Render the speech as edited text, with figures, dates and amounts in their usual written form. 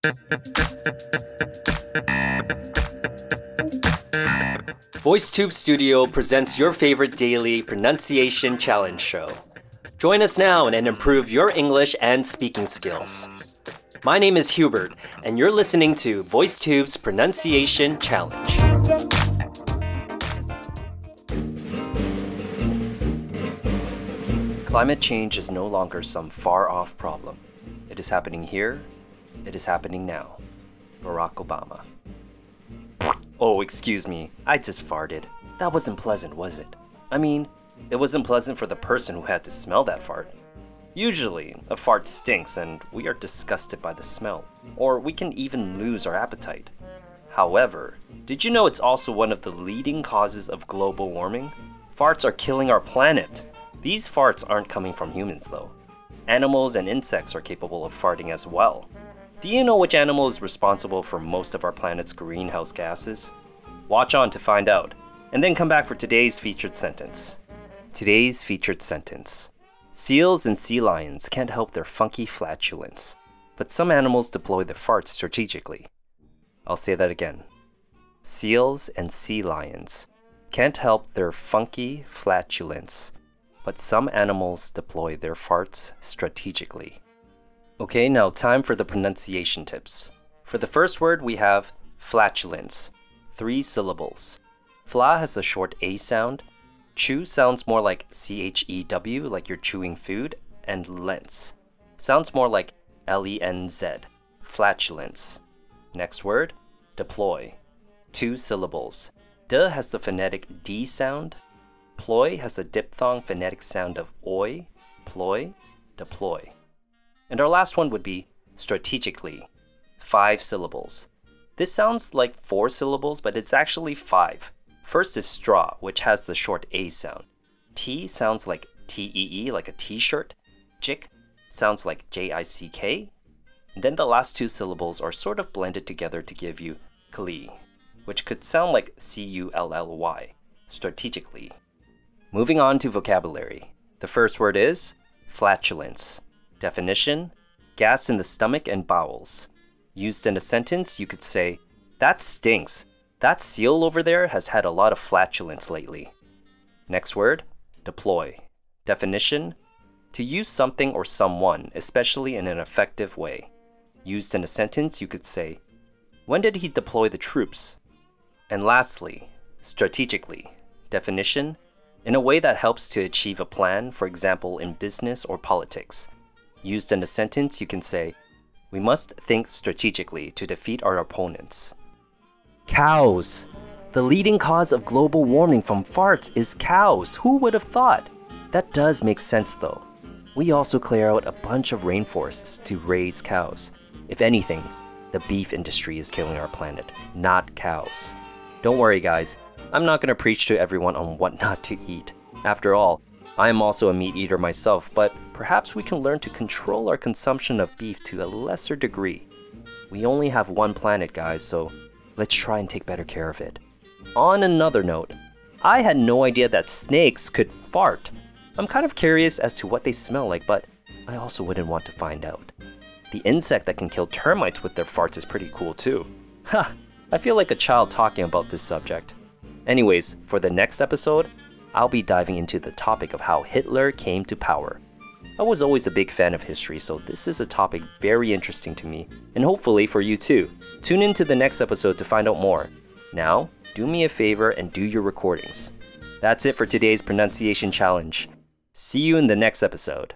VoiceTube Studio presents your favorite daily pronunciation challenge show. Join us now and improve your English and speaking skills. My name is Hubert, and you're listening to VoiceTube's Pronunciation Challenge. Climate change is no longer some far-off problem. It is happening here. It is happening now. Barack Obama. Oh, excuse me. I just farted. That wasn't pleasant, was it? I mean, it wasn't pleasant for the person who had to smell that fart. Usually, a fart stinks and we are disgusted by the smell, or we can even lose our appetite. However, did you know it's also one of the leading causes of global warming? Farts are killing our planet. These farts aren't coming from humans though. Animals and insects are capable of farting as well. Do you know which animal is responsible for most of our planet's greenhouse gases? Watch on to find out, and then come back for today's featured sentence. Today's featured sentence. Seals and sea lions can't help their funky flatulence, but some animals deploy their farts strategically. I'll say that again. Seals and sea lions can't help their funky flatulence, but some animals deploy their farts strategically. Okay, now time for the pronunciation tips. For the first word, we have flatulence, 3 syllables. Fla has a short A sound. Chew sounds more like CHEW, like you're chewing food, and lens sounds more like LENZ, flatulence. Next word, deploy, 2 syllables. De has the phonetic D sound. Ploy has a diphthong phonetic sound of oi, ploy, deploy. And our last one would be strategically, 5 syllables. This sounds like 4 syllables, but it's actually 5. First is straw, which has the short A sound. T sounds like TEE, like a t-shirt. Jick sounds like JICK. And then the last 2 syllables are sort of blended together to give you clee, which could sound like CULLY, strategically. Moving on to vocabulary. The first word is flatulence. Definition: gas in the stomach and bowels. Used in a sentence, you could say, "That stinks. That seal over there has had a lot of flatulence lately." Next word, deploy. Definition: to use something or someone, especially in an effective way. Used in a sentence, you could say, "When did he deploy the troops?" And lastly, strategically. Definition: in a way that helps to achieve a plan, for example, in business or politics. Used in a sentence, you can say, "We must think strategically to defeat our opponents." Cows. The leading cause of global warming from farts is cows. Who would have thought? That does make sense though. We also clear out a bunch of rainforests to raise cows. If anything, the beef industry is killing our planet, not cows. Don't worry guys, I'm not going to preach to everyone on what not to eat. After all, I am also a meat eater myself, but perhaps we can learn to control our consumption of beef to a lesser degree. We only have one planet, guys, so let's try and take better care of it. On another note, I had no idea that snakes could fart. I'm kind of curious as to what they smell like, but I also wouldn't want to find out. The insect that can kill termites with their farts is pretty cool too. Ha! I feel like a child talking about this subject. Anyways, for the next episode, I'll be diving into the topic of how Hitler came to power. I was always a big fan of history, so this is a topic very interesting to me, and hopefully for you too. Tune in to the next episode to find out more. Now, do me a favor and do your recordings. That's it for today's pronunciation challenge. See you in the next episode.